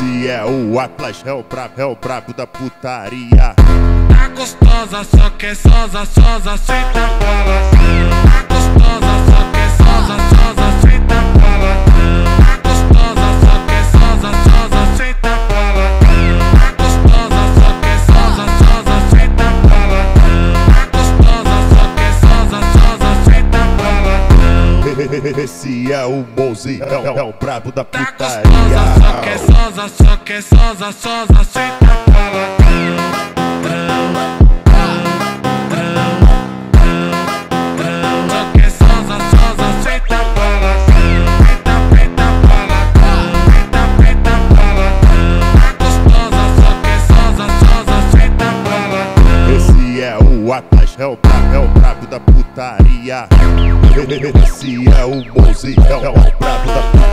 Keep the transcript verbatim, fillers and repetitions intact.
Esse é o Atlas, é o brabo, é o brabo da putaria. Tá gostosa, só quer sosa, sosa, senta balançando. Tá gostosa, só quer sosa, sosa, senta balançando. Tá gostosa, só quer sosa, sosa, senta balançando. Tá gostosa, só quer sosa, sosa, senta balançando. Tá gostosa, só quer sosa, sosa, senta balançando. Esse é o Mozi, é, é o brabo da Tá putaria. gostosa, só quer sosa, só quer sosa, sosa, senta balançando. O Atlas é o brabo, é o brabo da putaria. Esse é o Mozi, é o brabo da putaria.